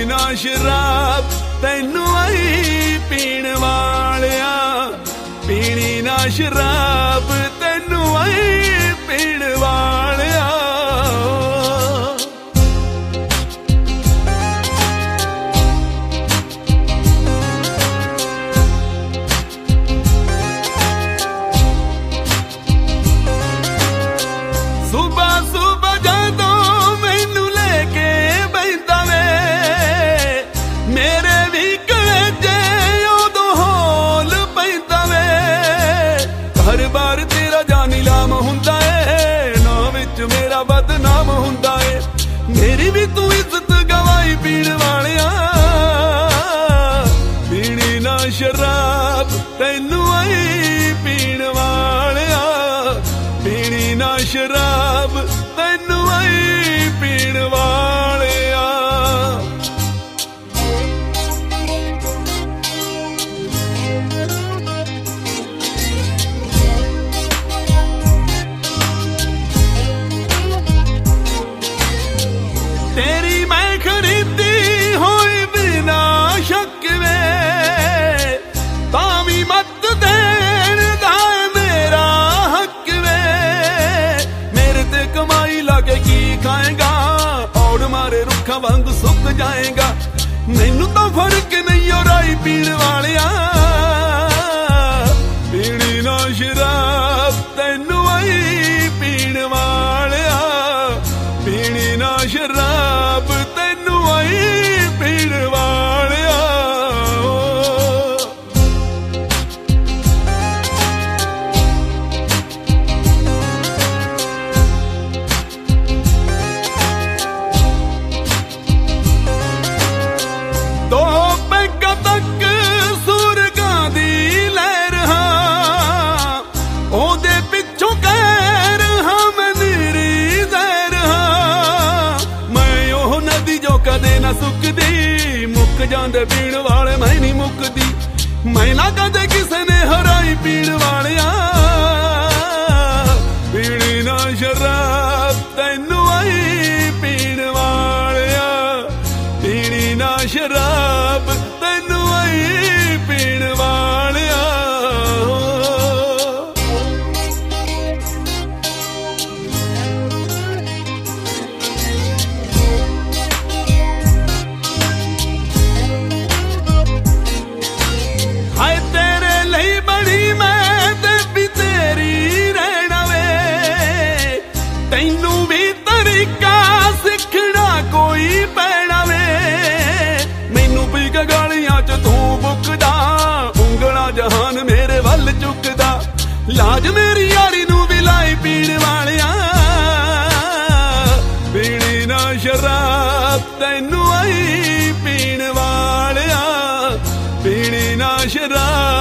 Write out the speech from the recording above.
ना शराब तैनू आई पीण वालिया, पीनी ना शराब तैनू आई पीण वालिया। सुबह सुबह जदों मैनू लेके बहिंदा वे मेरे भी कलेजे उदों होल पैंदा वे। हर बार तेरा जानी लाम हुंदा है, ना विच मेरा बदनाम हुंदा है। मेरी भी तू इज्जत गवाई पीण वालिया, पीनी ना शराब तैनू आई पीण वालिया, पीनी ना शराब तैनू आई पीण वालिया। तेरी मैं खरीदी होई बिना शक वे, तावी मत देण दा मेरा हक वे। मेरे ते कमाई लाके की खाएगा, और मारे रुखा वांग सुक जाएगा। मैनू तो फर्क नहीं हो राई पीण वालिया, पीनी ना शराब तैनू आई पीण वालिया, पीनी ना शराब तैनू आई पीण वालिया। दो पैगा तक सुरगां दी लहर हां, ओदे पिछों कहर हां मैं नीरी जहर हां। मैं ओह नदी जो कदे ना सुकदी, मुक जांदे पीण वाले मैं नहीं मुकदी। मैं ना कदे किसे ने हराई पीण वालिया, पीनी ना शराब तैनू आई पीण वालिया, पीनी ना शराब तैनू आई पीण वालिया। हाय तेरे ਲਈ बड़ी मैं ते भी तेरी रहना वे, तैनू भी तरीका सिखना कोई पैना वे। मैनू पी के गालियां च तू बुकदा, उंगला जहान मेरे वल चुकदा। लाज मेरी यारी नू भी लाई पीण वालिया, पीनी ना शराब तैनू आई पीण वालिया, पीनी ना शराब